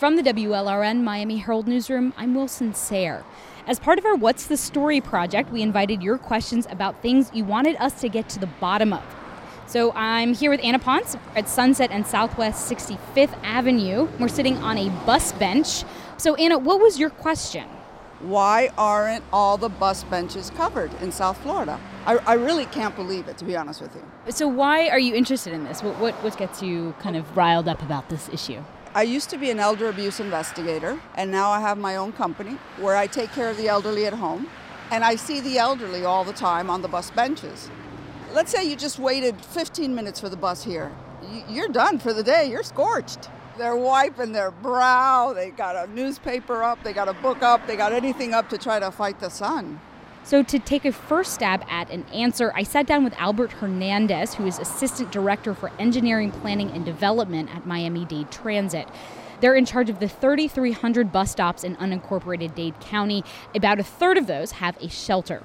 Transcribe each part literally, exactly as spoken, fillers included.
From the W L R N Miami Herald Newsroom, I'm Wilson Sayre. As part of our What's the Story project, we invited your questions about things you wanted us to get to the bottom of. So I'm here with Anna Ponce at Sunset and Southwest sixty-fifth Avenue. We're sitting on a bus bench. So Anna, what was your question? Why aren't all the bus benches covered in South Florida? I, I really can't believe it, to be honest with you. So why are you interested in this? What, what, what gets you kind of riled up about this issue? I used to be an elder abuse investigator, and now I have my own company where I take care of the elderly at home. And I see the elderly all the time on the bus benches. Let's say you just waited fifteen minutes for the bus here. You're done for the day. You're scorched. They're wiping their brow. They got a newspaper up. They got a book up. They got anything up to try to fight the sun. So to take a first stab at an answer, I sat down with Albert Hernandez, who is Assistant Director for Engineering, Planning, and Development at Miami-Dade Transit. They're in charge of the thirty-three hundred bus stops in unincorporated Dade County. About a third of those have a shelter.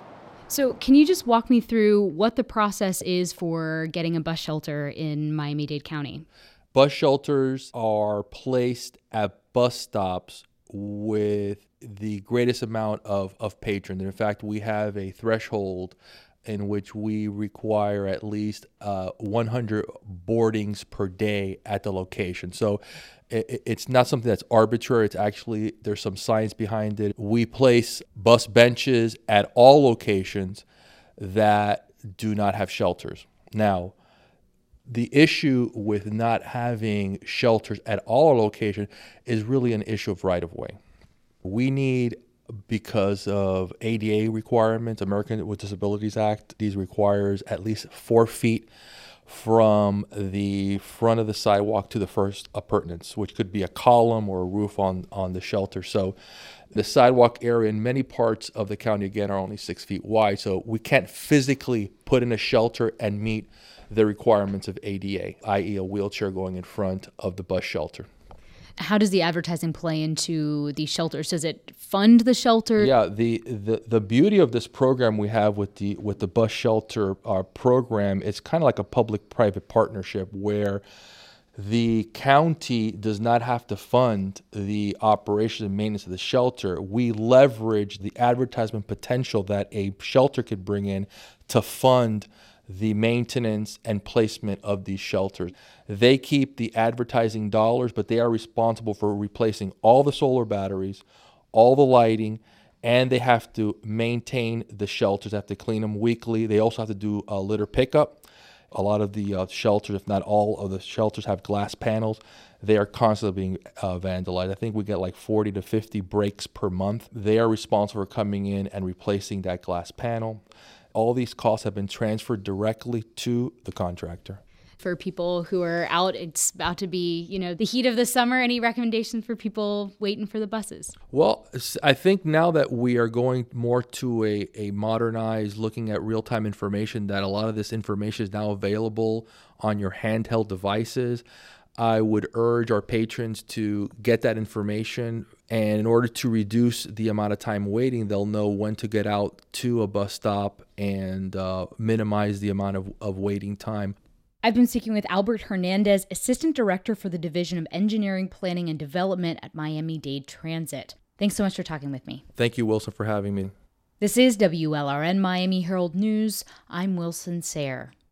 So can you just walk me through what the process is for getting a bus shelter in Miami-Dade County? Bus shelters are placed at bus stops with the greatest amount of, of patrons. And in fact, we have a threshold in which we require at least uh, one hundred boardings per day at the location. So it, it's not something that's arbitrary. It's actually, there's some science behind it. We place bus benches at all locations that do not have shelters. Now, the issue with not having shelters at all locations is really an issue of right-of-way. We need, because of A D A requirements, American with Disabilities Act, these requires at least four feet from the front of the sidewalk to the first appurtenance, which could be a column or a roof on, on the shelter. So the sidewalk area in many parts of the county, again, are only six feet wide. So we can't physically put in a shelter and meet the requirements of A D A, that is a wheelchair going in front of the bus shelter. How does the advertising play into the shelters? Does it fund the shelter? Yeah, the, the, the beauty of this program we have with the with the bus shelter uh, program, it's kind of like a public-private partnership where the county does not have to fund the operation and maintenance of the shelter. We leverage the advertisement potential that a shelter could bring in to fund the maintenance and placement of these shelters. They keep the advertising dollars, but they are responsible for replacing all the solar batteries, all the lighting, and they have to maintain the shelters. They have to clean them weekly. They also have to do a litter pickup. A lot of the uh, shelters, if not all of the shelters, have glass panels. They are constantly being uh, vandalized. I think we get like forty to fifty breaks per month. They are responsible for coming in and replacing that glass panel. All these costs have been transferred directly to the contractor. For people who are out, it's about to be, you know, the heat of the summer. Any recommendations for people waiting for the buses? Well, I think now that we are going more to a, a modernized, looking at real-time information, that a lot of this information is now available on your handheld devices. I would urge our patrons to get that information, and in order to reduce the amount of time waiting, they'll know when to get out to a bus stop and uh, minimize the amount of, of waiting time. I've been speaking with Albert Hernandez, Assistant Director for the Division of Engineering, Planning, and Development at Miami-Dade Transit. Thanks so much for talking with me. Thank you, Wilson, for having me. This is W L R N Miami Herald News. I'm Wilson Sayre.